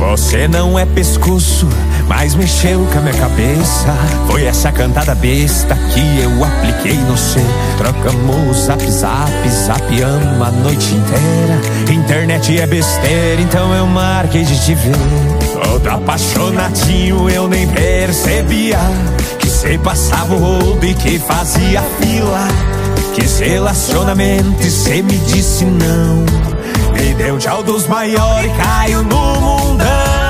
Você não é pescoço, mas mexeu com a minha cabeça. Foi essa cantada besta que eu apliquei no C. Trocamos zap, zapeamos a noite inteira. Internet é besteira, então eu marquei de te ver. Todo apaixonadinho eu nem percebia que cê passava o rodo e que fazia fila. Quis relacionamento e cê me disse não. Me deu tchau dos maiores e caiu no mundão.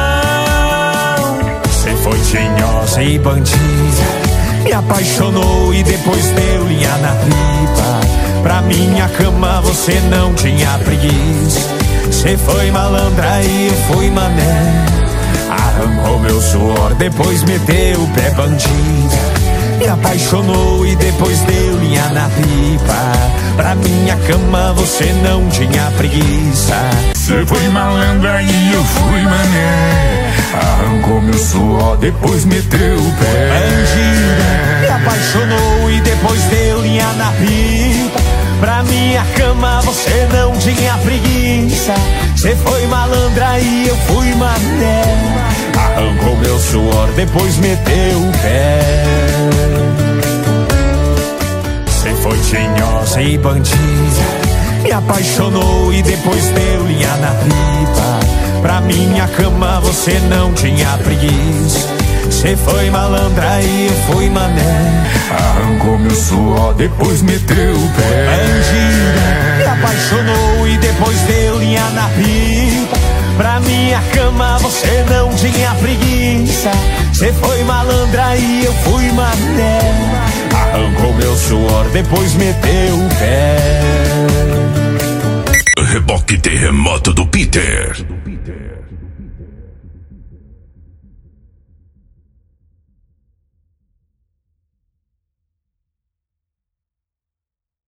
Cê foi tinhosa e bandida, me apaixonou e depois deu linha na pipa. Pra minha cama você não tinha preguiça. Cê foi malandra e eu fui mané. Arrancou meu suor, depois meteu o pé bandida. Me apaixonou e depois deu linha na pipa. Pra minha cama você não tinha preguiça. Cê foi malandra e eu fui mané. Arrancou meu suor, depois meteu o pé bandida. Me apaixonou e depois deu linha na pipa. Pra minha cama você não tinha preguiça. Cê foi malandra e eu fui mané. Arrancou meu suor, depois meteu o pé. Cê foi tinhosa e bandida, me apaixonou e depois deu linha na pipa. Pra minha cama você não tinha preguiça. Cê foi malandra e eu fui mané. Arrancou meu suor, depois meteu o pé bandida. Me apaixonou e depois deu linha na pipa. Pra minha cama você não tinha preguiça. Cê foi malandra e eu fui mané. Arrancou meu suor, depois meteu o pé. Reboque Terremoto do Peter.